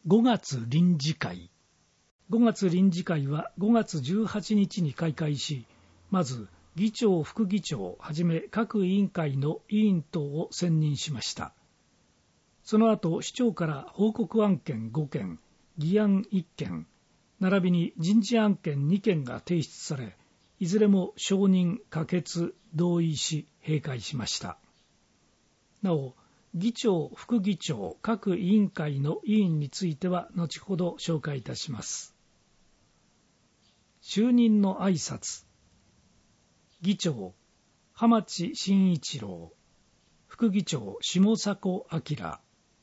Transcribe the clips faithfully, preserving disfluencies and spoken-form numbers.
ごがつ臨時会。ごがつ臨時会はごがつじゅうはちにちに開会し、まず議長、副議長はじめ各委員会の委員等を選任しました。その後、市長から報告案件ごけん、議案いっけん、並びに人事案件にけんが提出され、いずれも承認、可決、同意し閉会しました。なお、議長、副議長、各委員会の委員については後ほど紹介いたします。就任の挨拶。議長、浜地真一郎。副議長、下迫明。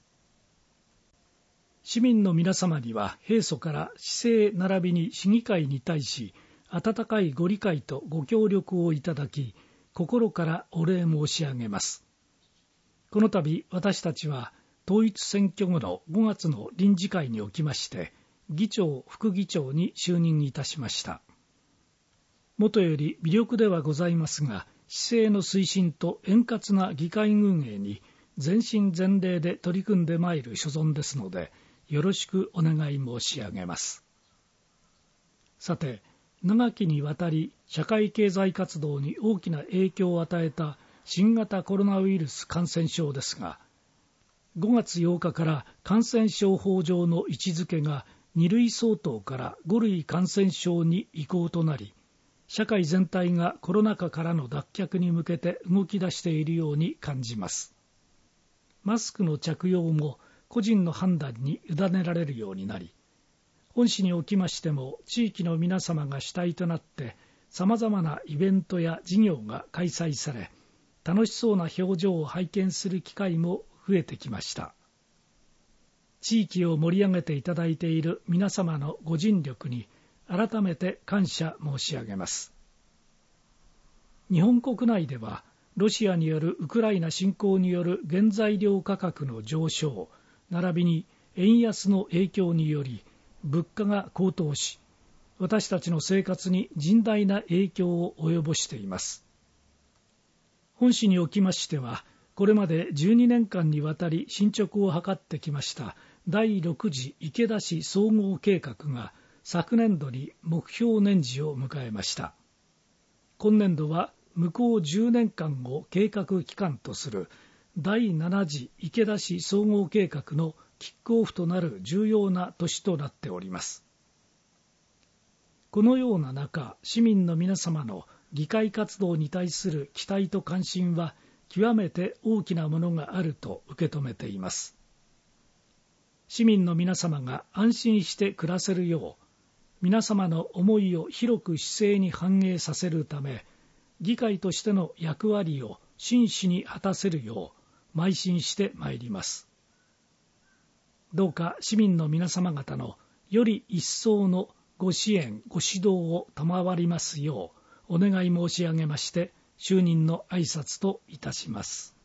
市民の皆様には平素から市政並びに市議会に対し温かいご理解とご協力をいただき、心からお礼申し上げます。この度私たちは統一選挙後のごがつの臨時会におきまして議長、副議長に就任いたしました。もとより微力ではございますが、市政の推進と円滑な議会運営に全身全霊で取り組んでまいる所存ですので、よろしくお願い申し上げます。さて、長きにわたり社会経済活動に大きな影響を与えた新型コロナウイルス感染症ですが、ごがつようかから感染症法上の位置づけがにるい相当からごるい感染症に移行となり、社会全体がコロナ禍からの脱却に向けて動き出しているように感じます。マスクの着用も個人の判断に委ねられるようになり、本市におきましても地域の皆様が主体となってさまざまなイベントや事業が開催され、楽しそうな表情を拝見する機会も増えてきました。地域を盛り上げていただいている皆様のご尽力に改めて感謝申し上げます。日本国内ではロシアによるウクライナ侵攻による原材料価格の上昇、並びに円安の影響により物価が高騰し、私たちの生活に甚大な影響を及ぼしています。本市におきましては、これまでじゅうにねんかんにわたり進捗を図ってきましただいろくじ池田市総合計画が昨年度に目標年次を迎えました。今年度は向こうじゅうねんかんを計画期間とするだいななじ池田市総合計画のキックオフとなる重要な年となっております。このような中、市民の皆様の議会活動に対する期待と関心は極めて大きなものがあると受け止めています。市民の皆様が安心して暮らせるよう、皆様の思いを広く市政に反映させるため、議会としての役割を真摯に果たせるよう邁進してまいります。どうか市民の皆様方のより一層のご支援、ご指導を賜りますようお願い申し上げまして、就任の挨拶といたします。